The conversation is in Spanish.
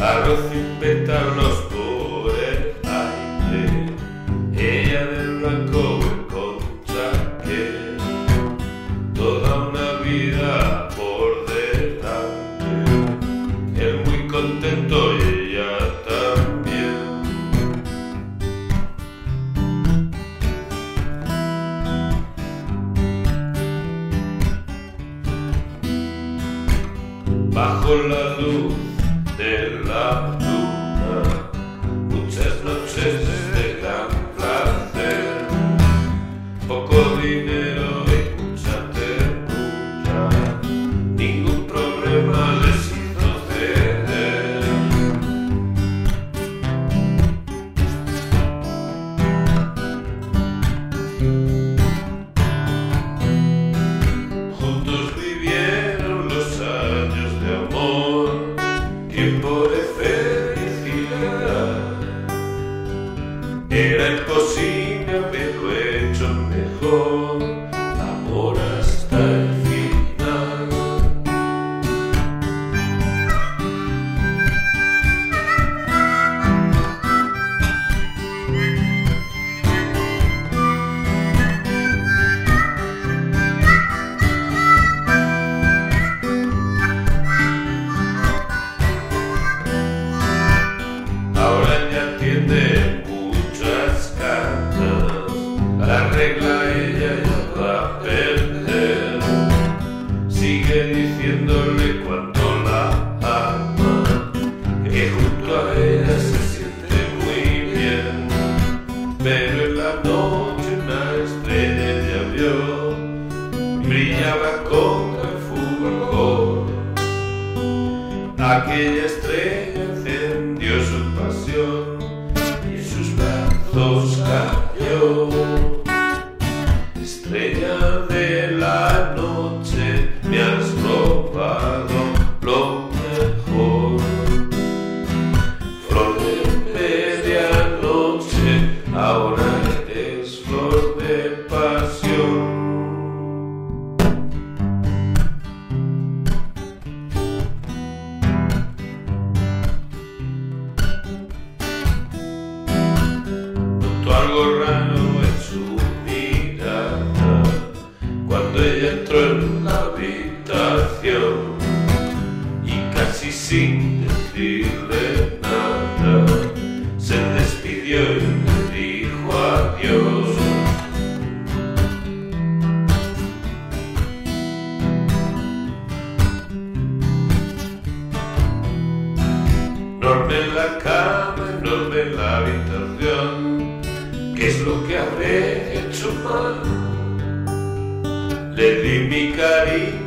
arroz y pétalos por el aire, ella de blanco en concha, que toda una vida por delante, él muy contento y ella también. Bajo la luz de la luna, muchas noches de gran placer, poco dinero y mucha ternura, ningún problema les hizo ceder. Juntos vivieron los años de amor, tiempo de felicidad. Era imposible haberlo hecho mejor, amor hasta el final. Ahora ya tiene muchas cartas, la regla ella ya va a perder. Sigue diciéndole cuánto la ama, que junto a ella se siente muy bien. Pero en la noche una estrella ella vio, brillaba con el fulgor. Aquella estrella encendió su pasión y en sus brazos cayó. Estrella de la noche, me has robado lo mejor. Flor de medianoche, ahora eres flor de pasión. Algo raro en su mirada cuando ella entró en la habitación y casi sin decirle nada se despidió y le dijo adiós. Enorme en la cama, enorme en la habitación, ¿qué es lo que habré hecho mal? Le di mi cariño